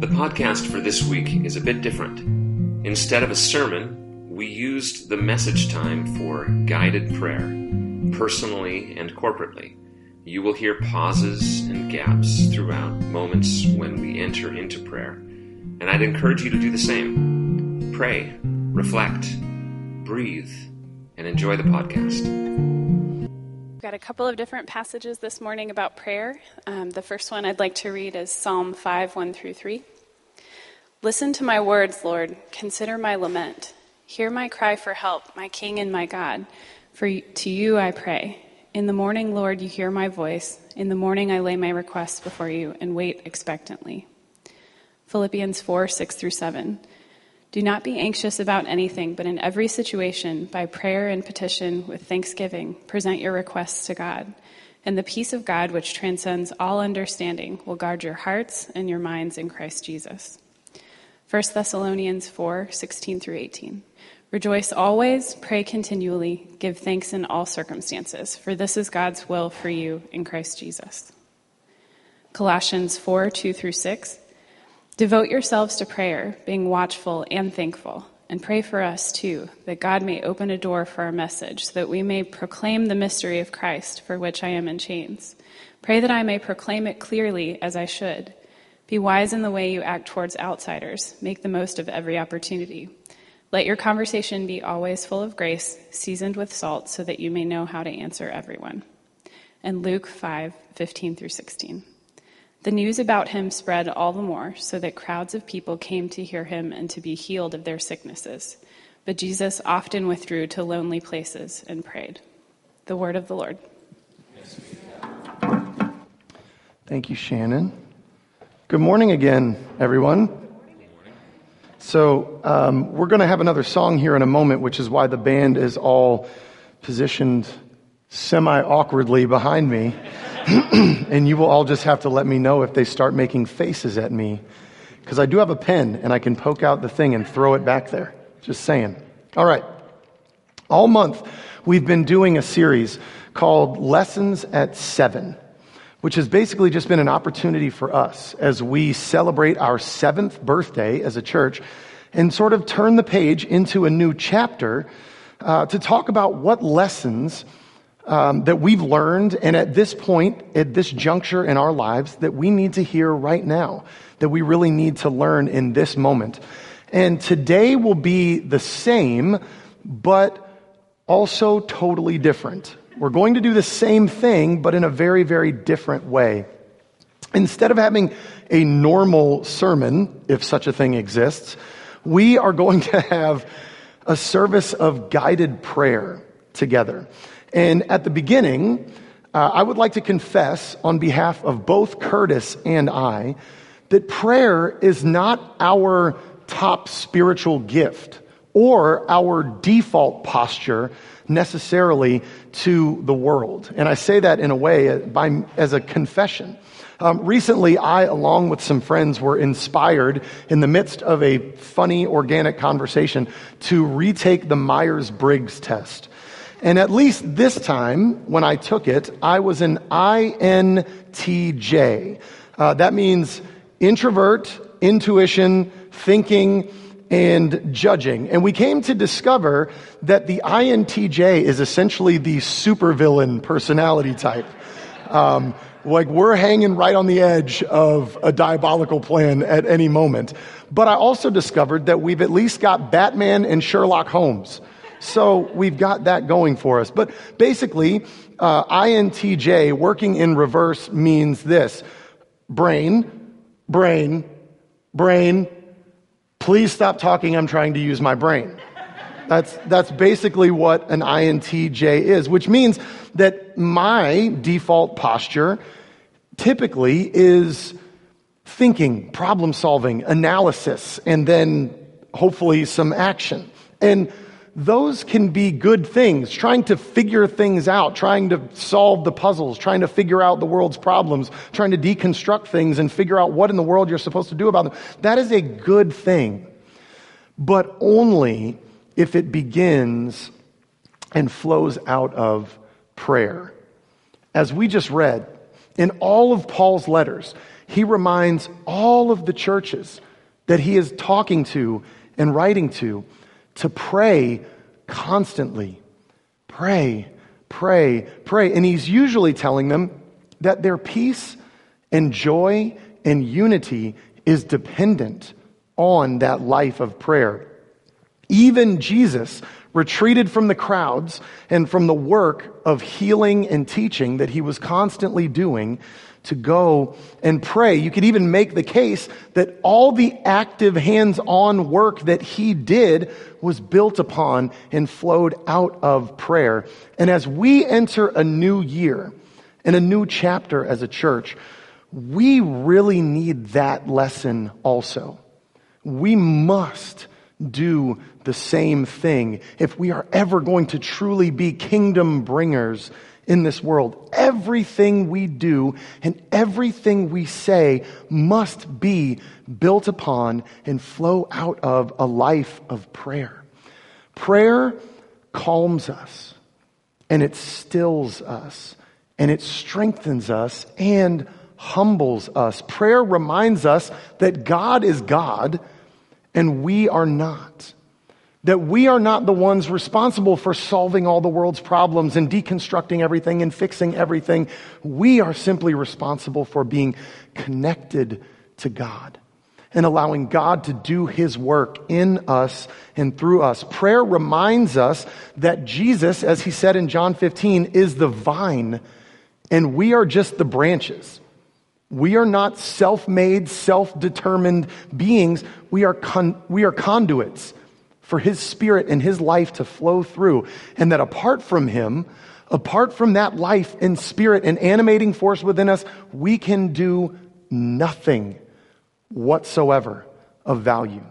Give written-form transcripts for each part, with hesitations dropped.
The podcast for this week is a bit different. Instead of a sermon, we used the message time for guided prayer, personally and corporately. You will hear pauses and gaps throughout, moments when we enter into prayer. And I'd encourage you to do the same. Pray, reflect, breathe, and enjoy the podcast. We've got a couple of different passages this morning about prayer. The first one I'd like to read is Psalm 5, 1 through 3. Listen to my words, Lord. Consider my lament. Hear my cry for help, my King and my God. For to you I pray. In the morning, Lord, you hear my voice. In the morning I lay my requests before you and wait expectantly. Philippians 4, 6 through 7. Do not be anxious about anything, but in every situation, by prayer and petition with thanksgiving, present your requests to God. And the peace of God, which transcends all understanding, will guard your hearts and your minds in Christ Jesus. 1 Thessalonians 4, 16 through 18. Rejoice always, pray continually, give thanks in all circumstances, for this is God's will for you in Christ Jesus. Colossians 4, 2 through 6. Devote yourselves to prayer, being watchful and thankful, and pray for us too, that God may open a door for our message, so that we may proclaim the mystery of Christ, for which I am in chains. Pray that I may proclaim it clearly as I should. Be wise in the way you act towards outsiders. Make the most of every opportunity. Let your conversation be always full of grace, seasoned with salt, so that you may know how to answer everyone. And Luke 5, 15 through 16. The news about him spread all the more, so that crowds of people came to hear him and to be healed of their sicknesses. But Jesus often withdrew to lonely places and prayed. The word of the Lord. Thank you, Shannon. Good morning again, everyone. So we're going to have another song here in a moment, which is why the band is all positioned semi-awkwardly behind me. And you will all just have to let me know if they start making faces at me, because I do have a pen and I can poke out the thing and throw it back there. Just saying. All right. All month we've been doing a series called Lessons at 7, which has basically just been an opportunity for us as we celebrate our 7th birthday as a church and sort of turn the page into a new chapter to talk about what lessons that we've learned, and at this point, at this juncture in our lives, that we need to hear right now, that we really need to learn in this moment. And today will be the same, but also totally different. We're going to do the same thing, but in a very, very different way. Instead of having a normal sermon, if such a thing exists, we are going to have a service of guided prayer together. And at the beginning, I would like to confess on behalf of both Curtis and I that prayer is not our top spiritual gift or our default posture necessarily to the world. And I say that in a way as a confession. Recently, I, along with some friends, were inspired in the midst of a funny, organic conversation to retake the Myers-Briggs test. And at least this time, when I took it, I was an INTJ. That means introvert, intuition, thinking, and judging. And we came to discover that the INTJ is essentially the supervillain personality type. Like we're hanging right on the edge of a diabolical plan at any moment. But I also discovered that we've at least got Batman and Sherlock Holmes. So we've got that going for us. But basically, INTJ working in reverse means this. Brain, brain, brain. Please stop talking. I'm trying to use my brain. That's basically what an INTJ is, which means that my default posture typically is thinking, problem solving, analysis, and then hopefully some action. And those can be good things, trying to figure things out, trying to solve the puzzles, trying to figure out the world's problems, trying to deconstruct things and figure out what in the world you're supposed to do about them. That is a good thing, but only if it begins and flows out of prayer. As we just read, in all of Paul's letters, he reminds all of the churches that he is talking to and writing to pray constantly. Pray, pray, pray. And he's usually telling them that their peace and joy and unity is dependent on that life of prayer. Even Jesus retreated from the crowds and from the work of healing and teaching that he was constantly doing to go and pray. You could even make the case that all the active hands-on work that he did was built upon and flowed out of prayer. And as we enter a new year and a new chapter as a church, we really need that lesson also. We must do the same thing if we are ever going to truly be kingdom bringers in this world. Everything we do and everything we say must be built upon and flow out of a life of prayer. Prayer calms us, and it stills us, and it strengthens us and humbles us. Prayer reminds us that God is God and we are not. That we are not the ones responsible for solving all the world's problems and deconstructing everything and fixing everything. We are simply responsible for being connected to God and allowing God to do his work in us and through us. Prayer reminds us that Jesus, as he said in John 15, is the vine and we are just the branches. We are not self-made, self-determined beings. We are conduits for his spirit and his life to flow through. And that apart from him, apart from that life and spirit and animating force within us, we can do nothing whatsoever of value.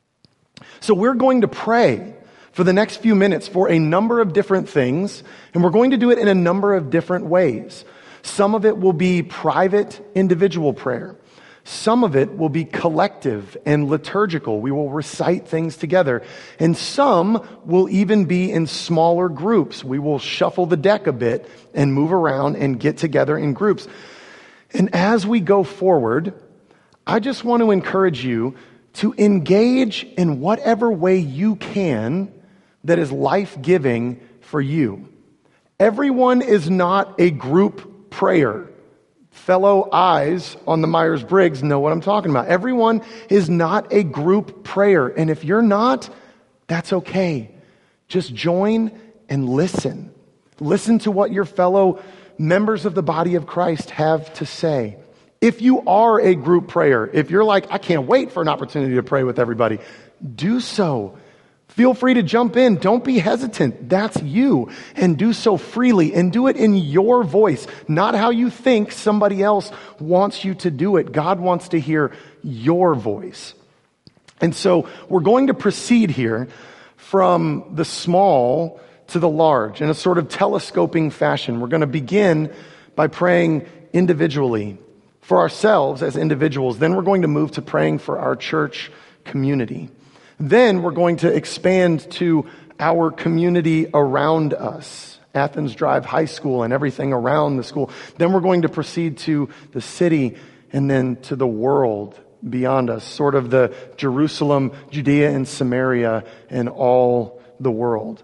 So we're going to pray for the next few minutes for a number of different things, and we're going to do it in a number of different ways. Some of it will be private, individual prayer. Some of it will be collective and liturgical. We will recite things together. And some will even be in smaller groups. We will shuffle the deck a bit and move around and get together in groups. And as we go forward, I just want to encourage you to engage in whatever way you can that is life-giving for you. Everyone is not a group prayer. Fellow eyes on the Myers-Briggs know what I'm talking about. Everyone is not a group prayer. And if you're not, that's okay. Just join and listen. Listen to what your fellow members of the body of Christ have to say. If you are a group prayer, if you're like, I can't wait for an opportunity to pray with everybody, do so. Feel free to jump in. Don't be hesitant. That's you. And do so freely and do it in your voice, not how you think somebody else wants you to do it. God wants to hear your voice. And so we're going to proceed here from the small to the large in a sort of telescoping fashion. We're going to begin by praying individually for ourselves as individuals. Then we're going to move to praying for our church community. Then we're going to expand to our community around us, Athens Drive High School and everything around the school. Then we're going to proceed to the city and then to the world beyond us, sort of the Jerusalem, Judea, and Samaria, and all the world.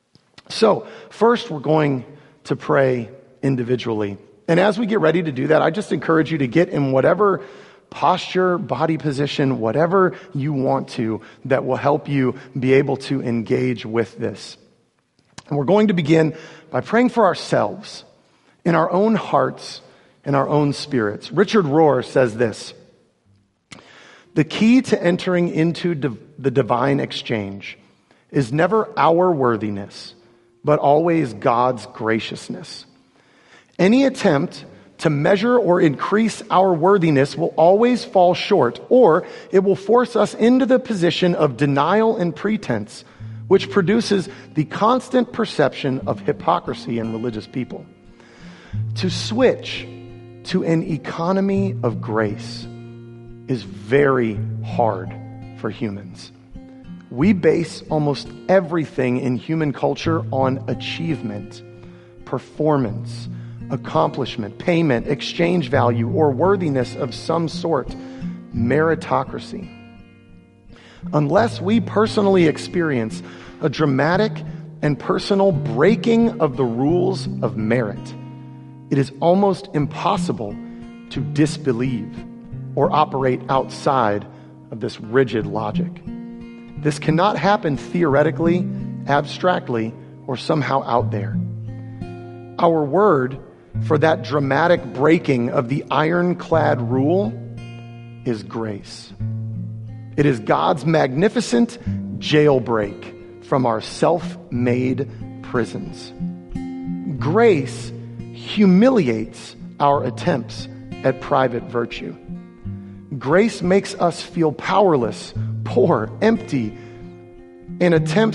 So first we're going to pray individually. And as we get ready to do that, I just encourage you to get in whatever posture, body position, whatever you want to, that will help you be able to engage with this. And we're going to begin by praying for ourselves in our own hearts and our own spirits. Richard Rohr says this: the key to entering into the divine exchange is never our worthiness, but always God's graciousness. Any attempt to measure or increase our worthiness will always fall short, or it will force us into the position of denial and pretense, which produces the constant perception of hypocrisy in religious people. To switch to an economy of grace is very hard for humans. We base almost everything in human culture on achievement, performance, accomplishment, payment, exchange value, or worthiness of some sort. Meritocracy. Unless we personally experience a dramatic and personal breaking of the rules of merit, it is almost impossible to disbelieve or operate outside of this rigid logic. This cannot happen theoretically, abstractly, or somehow out there. Our word for that dramatic breaking of the ironclad rule is grace. It is God's magnificent jailbreak from our self-made prisons. Grace humiliates our attempts at private virtue. Grace makes us feel powerless, poor, empty, and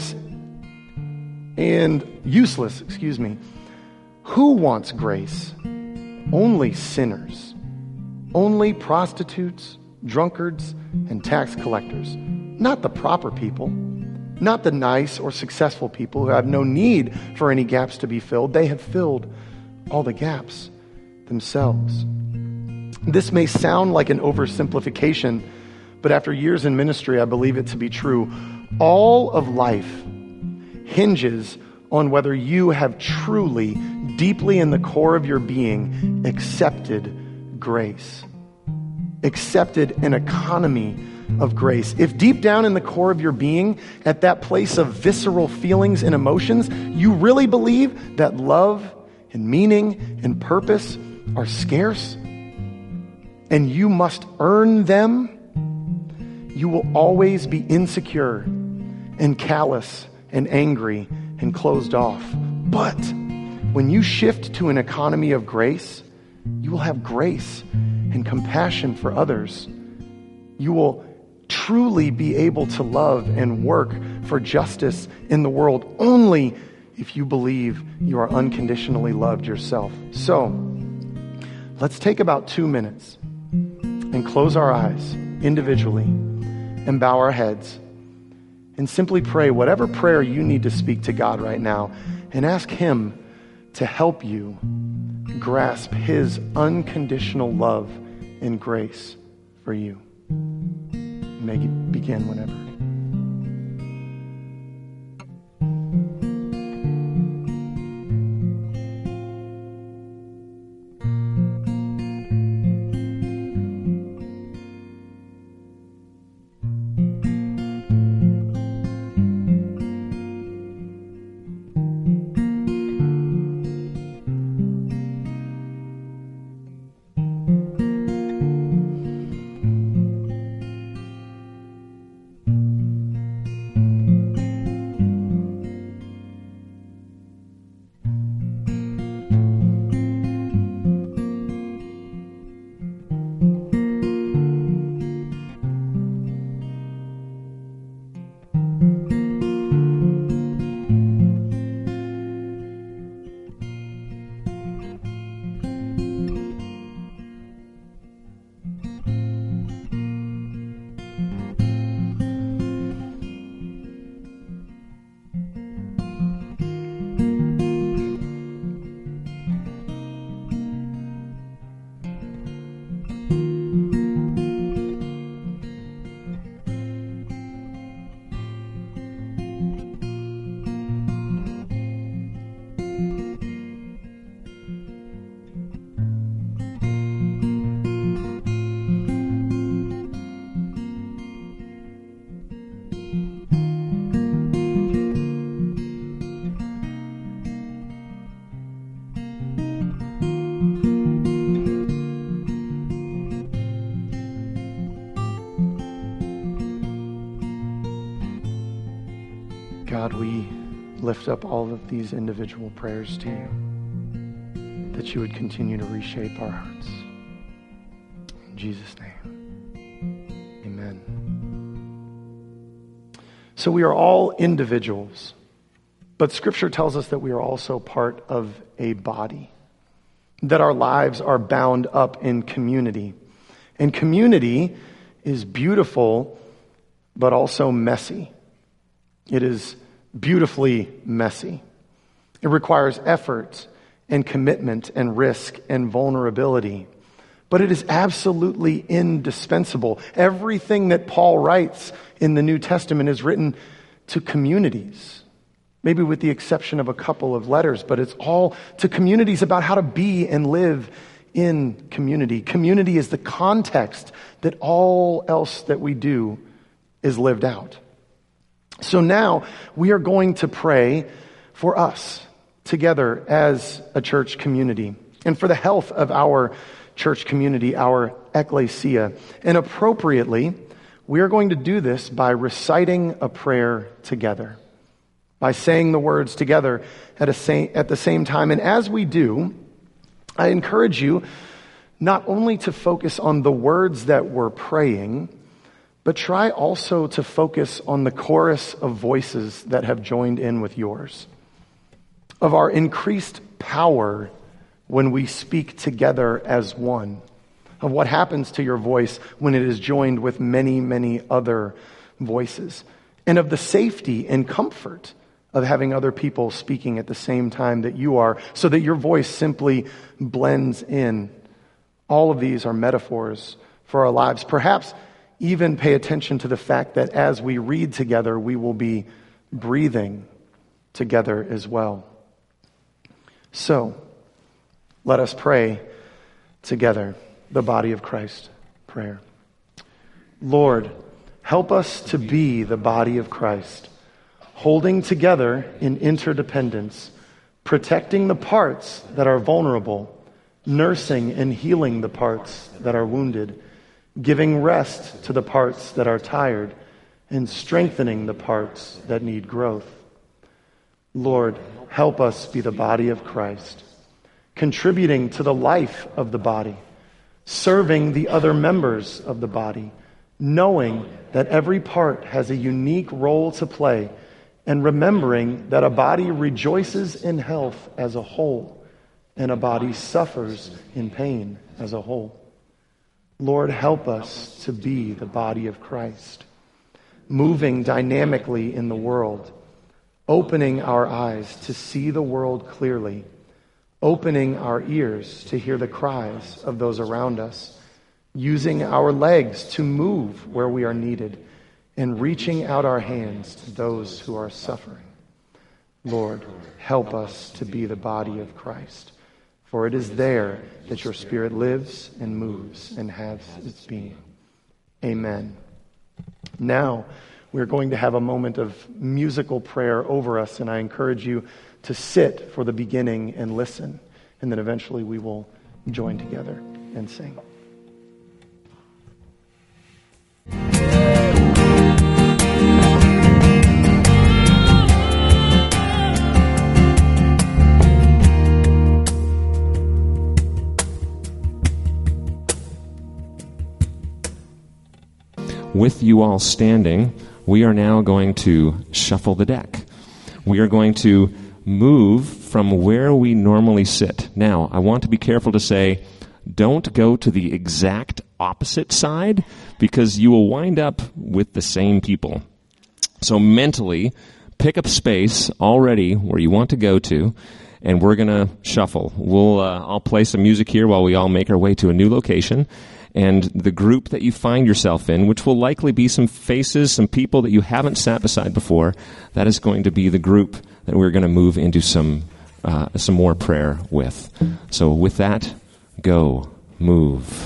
useless. Who wants grace? Only sinners. Only prostitutes, drunkards, and tax collectors. Not the proper people. Not the nice or successful people who have no need for any gaps to be filled. They have filled all the gaps themselves. This may sound like an oversimplification, but after years in ministry, I believe it to be true. All of life hinges on whether you have truly, deeply in the core of your being, accepted grace. Accepted an economy of grace. If deep down in the core of your being, at that place of visceral feelings and emotions, you really believe that love and meaning and purpose are scarce, and you must earn them, you will always be insecure and callous and angry and closed off. But when you shift to an economy of grace, you will have grace and compassion for others. You will truly be able to love and work for justice in the world only if you believe you are unconditionally loved yourself. So, let's take about 2 minutes and close our eyes individually and bow our heads and simply pray whatever prayer you need to speak to God right now and ask Him to help you grasp His unconditional love and grace for you. You may begin whenever. God, we lift up all of these individual prayers to you, that you would continue to reshape our hearts. In Jesus' name, amen. So we are all individuals, but Scripture tells us that we are also part of a body, that our lives are bound up in community. And community is beautiful, but also messy. It is beautifully messy. It requires effort and commitment and risk and vulnerability. But it is absolutely indispensable. Everything that Paul writes in the New Testament is written to communities, maybe with the exception of a couple of letters, but it's all to communities about how to be and live in community. Community is the context that all else that we do is lived out. So now we are going to pray for us together as a church community and for the health of our church community, our ecclesia. And appropriately, we are going to do this by reciting a prayer together, by saying the words together at the same time. And as we do, I encourage you not only to focus on the words that we're praying, but try also to focus on the chorus of voices that have joined in with yours, of our increased power when we speak together as one, of what happens to your voice when it is joined with many, many other voices, and of the safety and comfort of having other people speaking at the same time that you are, so that your voice simply blends in. All of these are metaphors for our lives. Perhaps even pay attention to the fact that as we read together, we will be breathing together as well. So, let us pray together the body of Christ prayer. Lord, help us to be the body of Christ, holding together in interdependence, protecting the parts that are vulnerable, nursing and healing the parts that are wounded, giving rest to the parts that are tired, and strengthening the parts that need growth. Lord, help us be the body of Christ, contributing to the life of the body, serving the other members of the body, knowing that every part has a unique role to play, and remembering that a body rejoices in health as a whole, and a body suffers in pain as a whole. Lord, help us to be the body of Christ, moving dynamically in the world, opening our eyes to see the world clearly, opening our ears to hear the cries of those around us, using our legs to move where we are needed, and reaching out our hands to those who are suffering. Lord, help us to be the body of Christ, for it is there that your Spirit lives and moves and has its being. Amen. Now, we're going to have a moment of musical prayer over us, and I encourage you to sit for the beginning and listen, and then eventually we will join together and sing. With you all standing, we are now going to shuffle the deck. We are going to move from where we normally sit. Now, I want to be careful to say, don't go to the exact opposite side, because you will wind up with the same people. So mentally, pick up space already where you want to go to, and we're going to shuffle. I'll play some music here while we all make our way to a new location. And the group that you find yourself in, which will likely be some faces, some people that you haven't sat beside before, that is going to be the group that we're going to move into some more prayer with. So with that, go, move.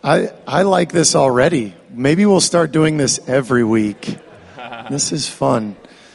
I like this already. Maybe we'll start doing this every week. This is fun.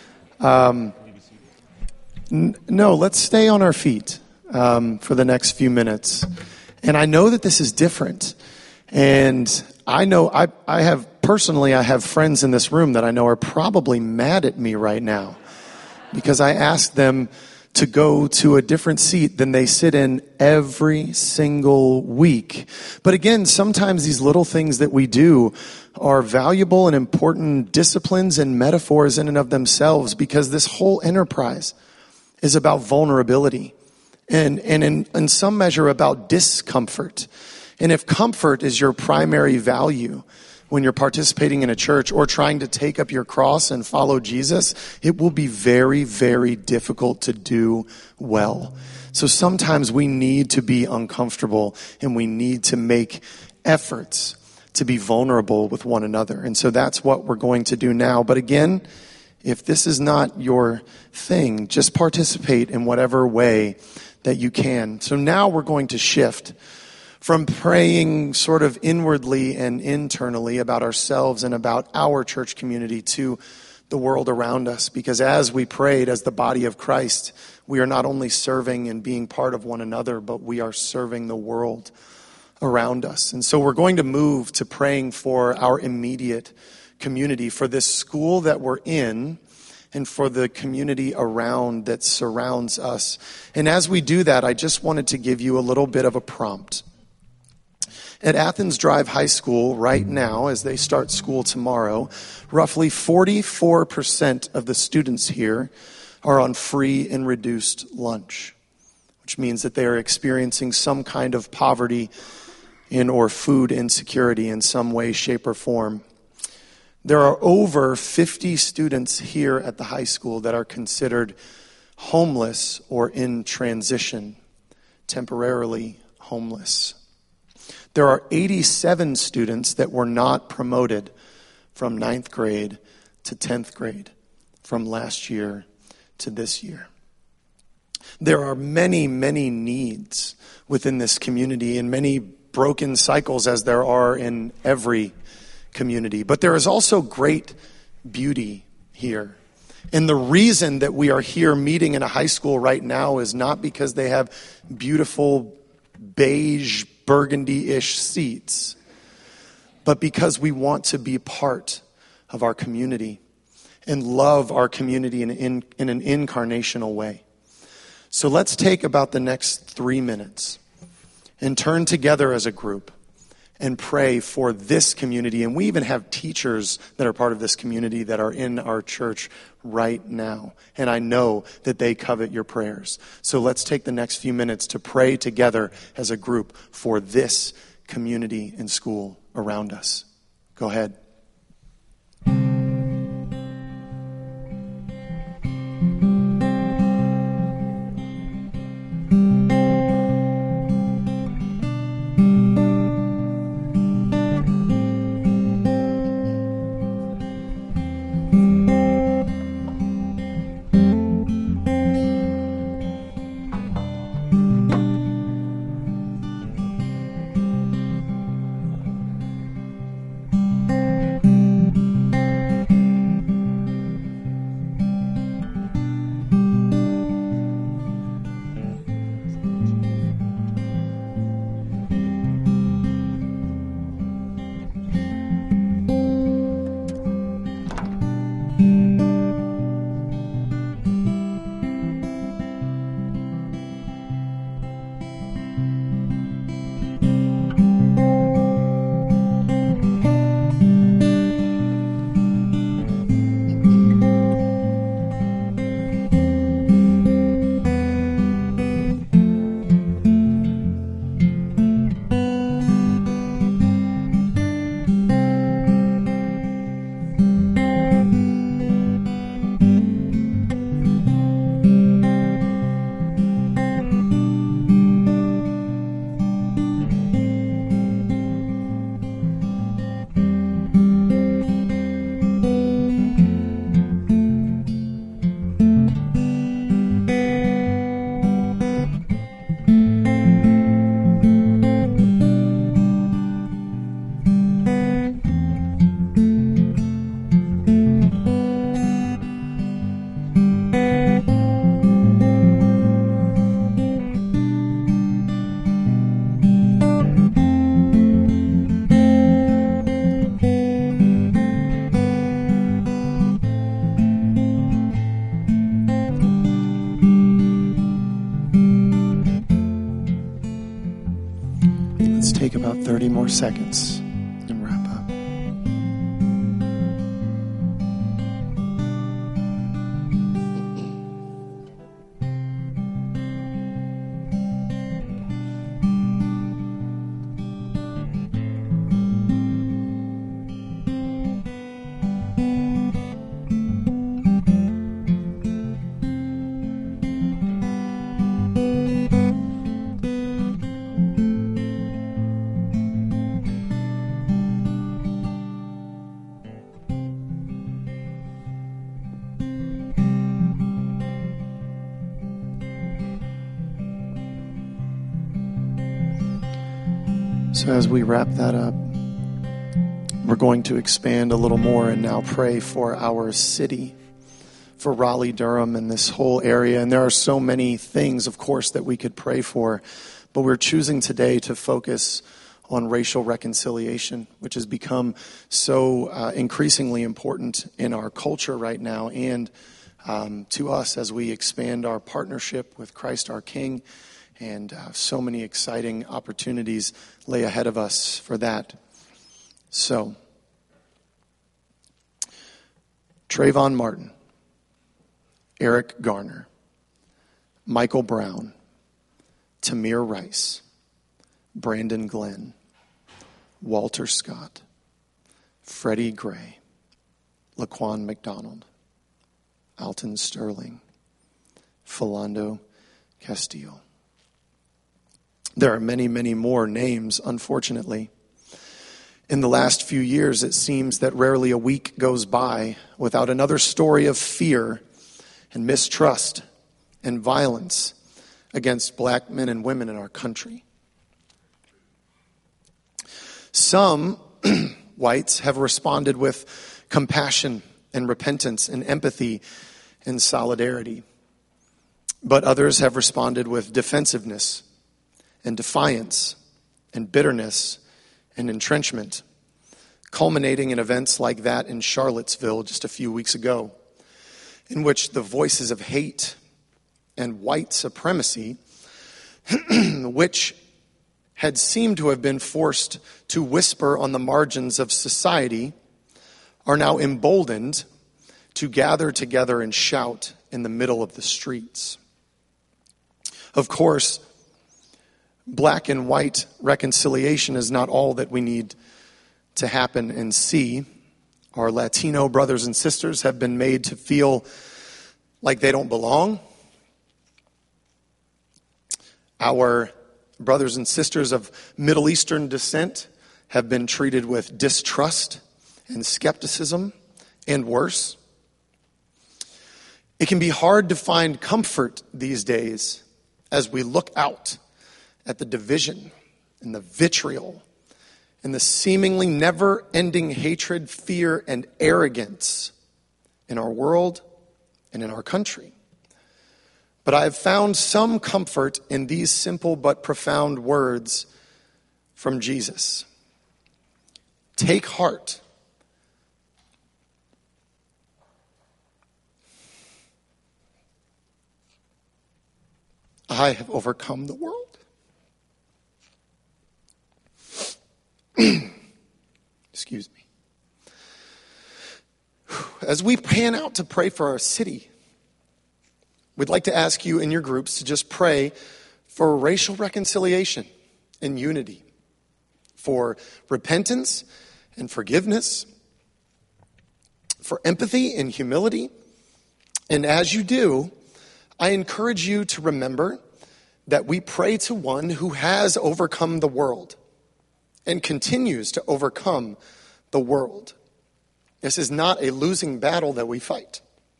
No, let's stay on our feet for the next few minutes. And I know that this is different. And I know I have friends in this room that I know are probably mad at me right now because I asked them to go to a different seat than they sit in every single week. But again, sometimes these little things that we do are valuable and important disciplines and metaphors in and of themselves, because this whole enterprise is about vulnerability and in some measure about discomfort. And if comfort is your primary value when you're participating in a church or trying to take up your cross and follow Jesus, it will be very, very difficult to do well. So sometimes we need to be uncomfortable and we need to make efforts to be vulnerable with one another. And so that's what we're going to do now. But again, if this is not your thing, just participate in whatever way that you can. So now we're going to shift from praying sort of inwardly and internally about ourselves and about our church community to the world around us. Because as we prayed as the body of Christ, we are not only serving and being part of one another, but we are serving the world around us. And so we're going to move to praying for our immediate community, for this school that we're in, and for the community around that surrounds us. And as we do that, I just wanted to give you a little bit of a prompt. At Athens Drive High School right now, as they start school tomorrow, roughly 44% of the students here are on free and reduced lunch, which means that they are experiencing some kind of poverty or food insecurity in some way, shape, or form. There are over 50 students here at the high school that are considered homeless or in transition, temporarily homeless. There are 87 students that were not promoted from 9th grade to 10th grade from last year to this year. There are many, many needs within this community and many broken cycles as there are in every community. But there is also great beauty here. And the reason that we are here meeting in a high school right now is not because they have beautiful beige burgundy-ish seats, but because we want to be part of our community and love our community in an incarnational way. So let's take about the next 3 minutes and turn together as a group and pray for this community. And we even have teachers that are part of this community that are in our church right now. And I know that they covet your prayers. So let's take the next few minutes to pray together as a group for this community and school around us. Go ahead. about 30 more seconds and wrap up. So as we wrap that up, we're going to expand a little more and now pray for our city, for Raleigh, Durham, and this whole area. And there are so many things, of course, that we could pray for, but we're choosing today to focus on racial reconciliation, which has become so increasingly important in our culture right now and to us as we expand our partnership with Christ our King. And so many exciting opportunities lay ahead of us for that. So, Trayvon Martin, Eric Garner, Michael Brown, Tamir Rice, Brandon Glenn, Walter Scott, Freddie Gray, Laquan McDonald, Alton Sterling, Philando Castile. There are many, many more names, unfortunately. In the last few years, it seems that rarely a week goes by without another story of fear and mistrust and violence against black men and women in our country. Some whites have responded with compassion and repentance and empathy and solidarity. But others have responded with defensiveness and defiance and bitterness and entrenchment, culminating in events like that in Charlottesville just a few weeks ago, in which the voices of hate and white supremacy, which had seemed to have been forced to whisper on the margins of society, are now emboldened to gather together and shout in the middle of the streets. Of course, black and white reconciliation is not all that we need to happen and see. Our Latino brothers and sisters have been made to feel like they don't belong. Our brothers and sisters of Middle Eastern descent have been treated with distrust and skepticism and worse. It can be hard to find comfort these days as we look out at the division and the vitriol and the seemingly never-ending hatred, fear, and arrogance in our world and in our country. But I have found some comfort in these simple but profound words from Jesus. Take heart. I have overcome the world. Excuse me. As we pan out to pray for our city, we'd like to ask you in your groups to just pray for racial reconciliation and unity, for repentance and forgiveness, for empathy and humility. And as you do, I encourage you to remember that we pray to one who has overcome the world and continues to overcome the world. This is not a losing battle that we fight.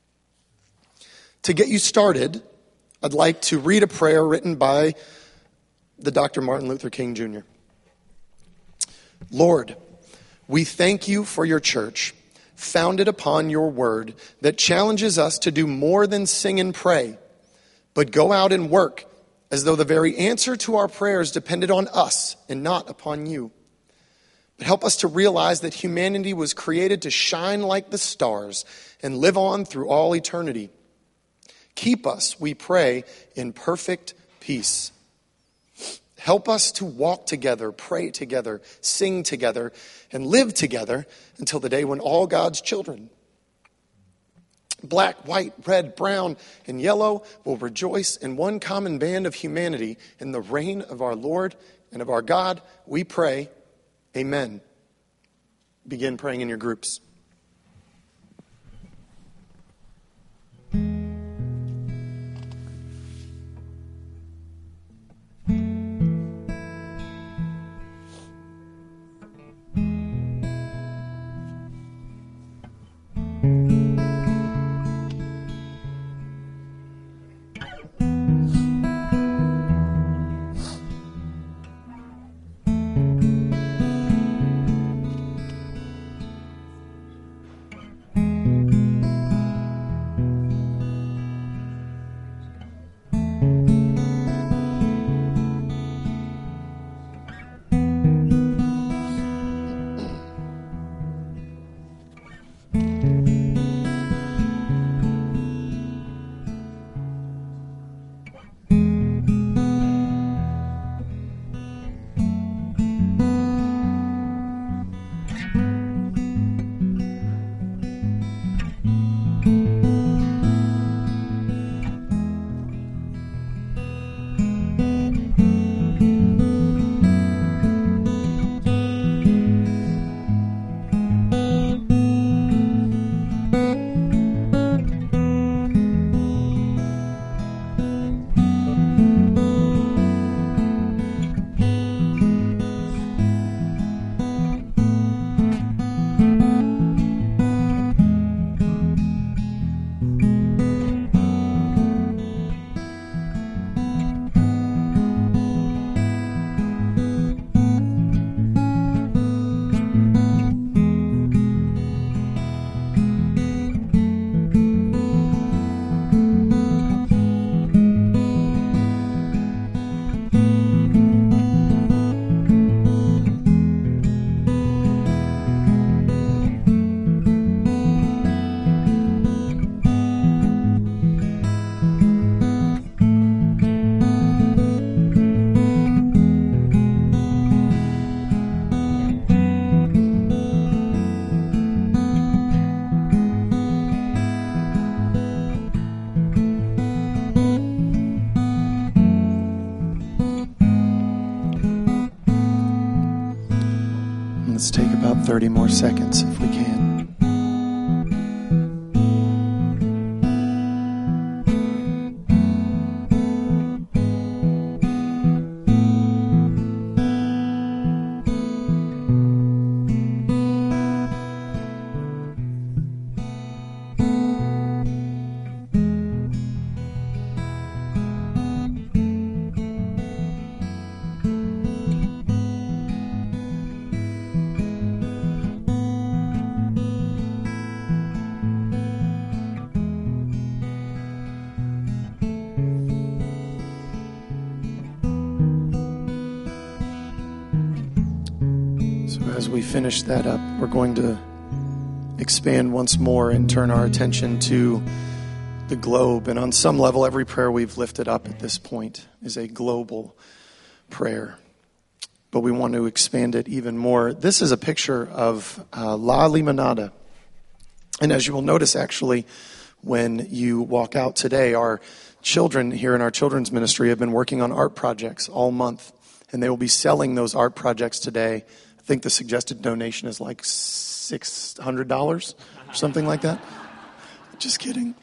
To get you started, I'd like to read a prayer written by the Dr. Martin Luther King Jr. Lord, we thank you for your church, founded upon your word that challenges us to do more than sing and pray, but go out and work as though the very answer to our prayers depended on us and not upon you. But help us to realize that humanity was created to shine like the stars and live on through all eternity. Keep us, we pray, in perfect peace. Help us to walk together, pray together, sing together, and live together until the day when all God's children, black, white, red, brown, and yellow, will rejoice in one common band of humanity in the reign of our Lord and of our God. We pray, amen. Begin praying in your groups. Let's take about 30 more seconds if we can. As we finish that up, we're going to expand once more and turn our attention to the globe. And on some level, every prayer we've lifted up at this point is a global prayer. But we want to expand it even more. This is a picture of La Limonada. And as you will notice, actually, when you walk out today, our children here in our children's ministry have been working on art projects all month. And they will be selling those art projects today. I think the suggested donation is like $600 or something like that. Just kidding.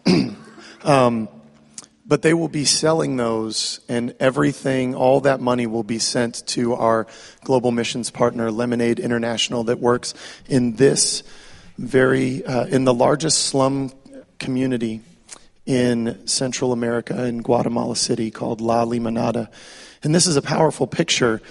But they will be selling those, and everything, all that money will be sent to our global missions partner, Lemonade International, that works in this in the largest slum community in Central America, in Guatemala City, called La Limonada. And this is a powerful picture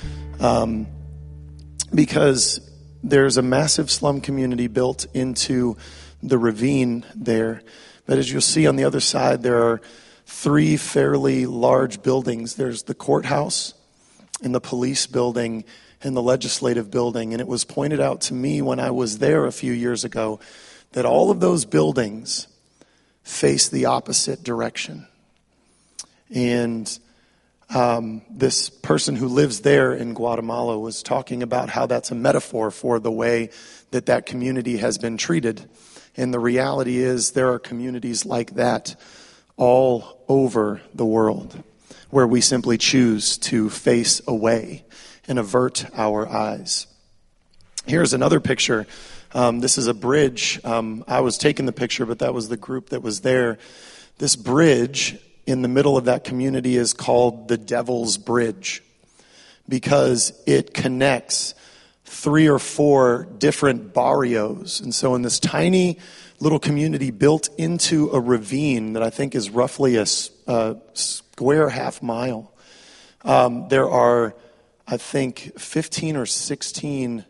because there's a massive slum community built into the ravine there. But as you'll see on the other side, there are 3 fairly large buildings. There's the courthouse and the police building and the legislative building. And it was pointed out to me when I was there a few years ago that all of those buildings face the opposite direction. And This person who lives there in Guatemala was talking about how that's a metaphor for the way that that community has been treated. And the reality is there are communities like that all over the world where we simply choose to face away and avert our eyes. Here's another picture. This is a bridge. I was taking the picture, but that was the group that was there. This bridge in the middle of that community is called the Devil's Bridge because it connects 3 or 4 different barrios. And so in this tiny little community built into a ravine that I think is roughly a square half mile, there are, I think, 15 or 16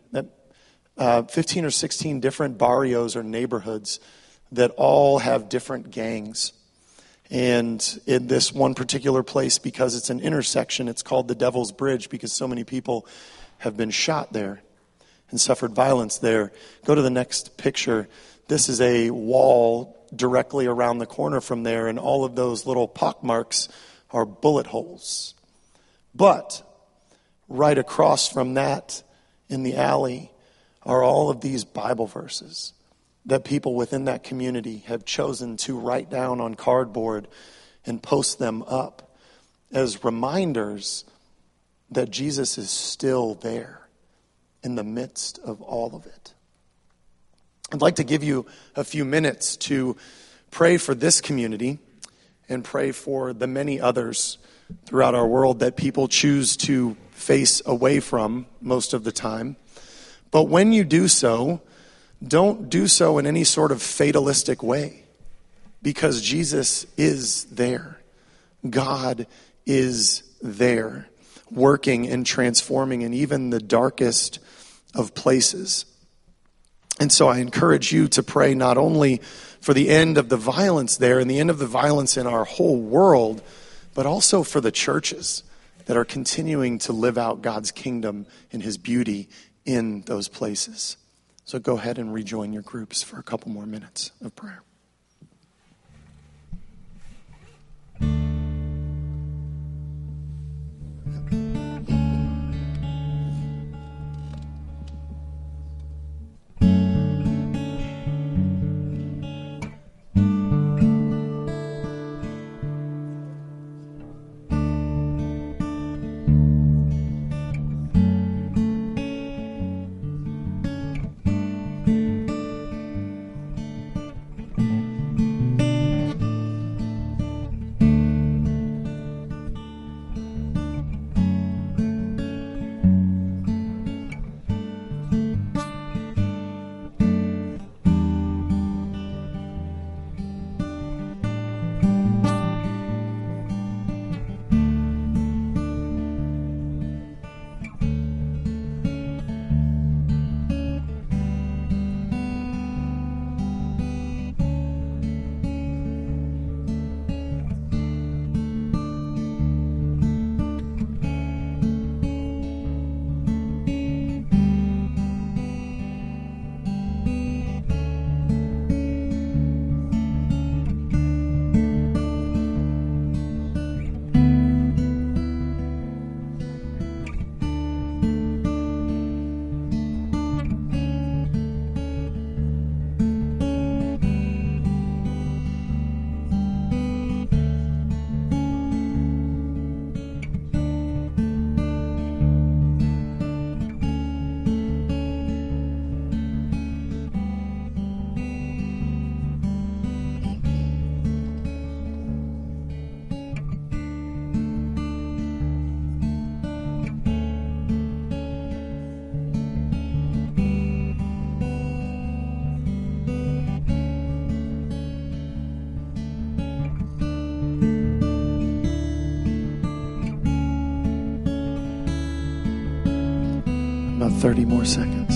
different barrios or neighborhoods that all have different gangs. And in this one particular place, because it's an intersection, it's called the Devil's Bridge because so many people have been shot there and suffered violence there. Go to the next picture. This is a wall directly around the corner from there, and all of those little pockmarks are bullet holes. But right across from that in the alley are all of these Bible verses that people within that community have chosen to write down on cardboard and post them up as reminders that Jesus is still there in the midst of all of it. I'd like to give you a few minutes to pray for this community and pray for the many others throughout our world that people choose to face away from most of the time. But when you do so, don't do so in any sort of fatalistic way, because Jesus is there. God is there, working and transforming in even the darkest of places. And so I encourage you to pray not only for the end of the violence there and the end of the violence in our whole world, but also for the churches that are continuing to live out God's kingdom and his beauty in those places. So go ahead and rejoin your groups for a couple more minutes of prayer. About 30 more seconds.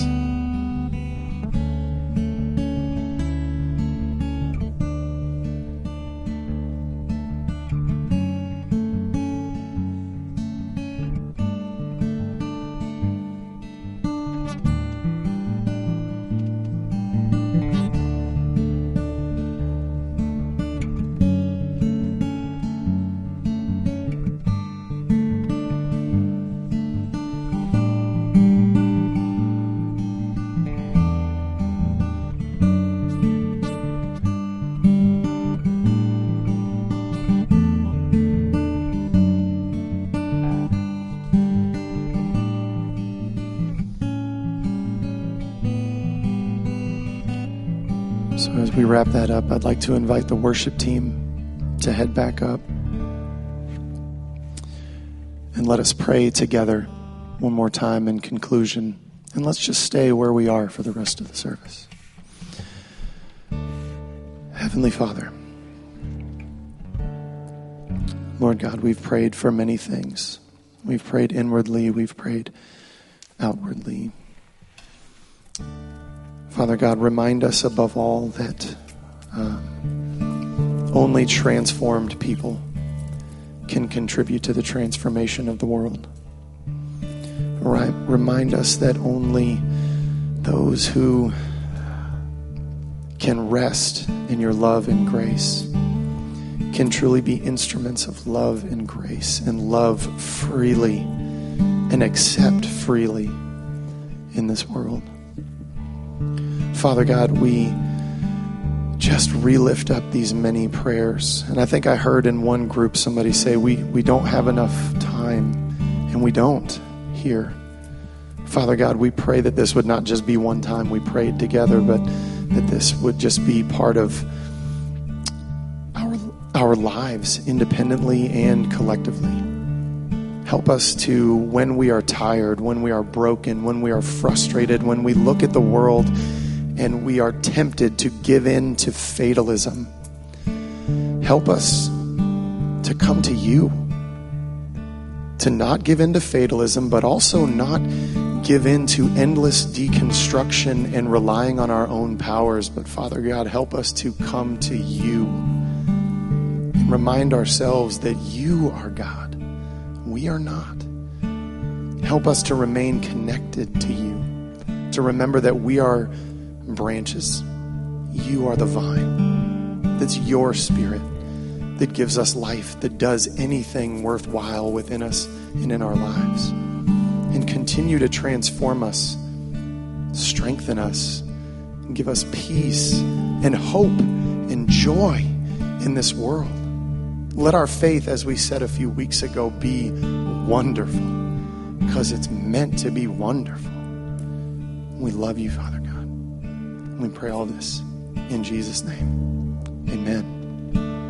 wrap that up, I'd like to invite the worship team to head back up. And let us pray together one more time in conclusion. And let's just stay where we are for the rest of the service. Heavenly Father, Lord God, we've prayed for many things. We've prayed inwardly. We've prayed outwardly. Father God, remind us above all that only transformed people can contribute to the transformation of the world. Right? Remind us that only those who can rest in your love and grace can truly be instruments of love and grace and love freely and accept freely in this world. Father God, we just re-lift up these many prayers. And I think I heard in one group somebody say, we don't have enough time, and we don't here. Father God, we pray that this would not just be one time we prayed together, but that this would just be part of our lives independently and collectively. Help us to, when we are tired, when we are broken, when we are frustrated, when we look at the world and we are tempted to give in to fatalism, help us to come to you, to not give in to fatalism, but also not give in to endless deconstruction and relying on our own powers. But Father God, help us to come to you and remind ourselves that you are God. We are not. Help us to remain connected to you, to remember that we are branches. You are the vine. That's your spirit that gives us life, that does anything worthwhile within us and in our lives. And continue to transform us, strengthen us, and give us peace and hope and joy in this world. Let our faith, as we said a few weeks ago, be wonderful, because it's meant to be wonderful. We love you, Father God. We pray all this in Jesus' name. Amen.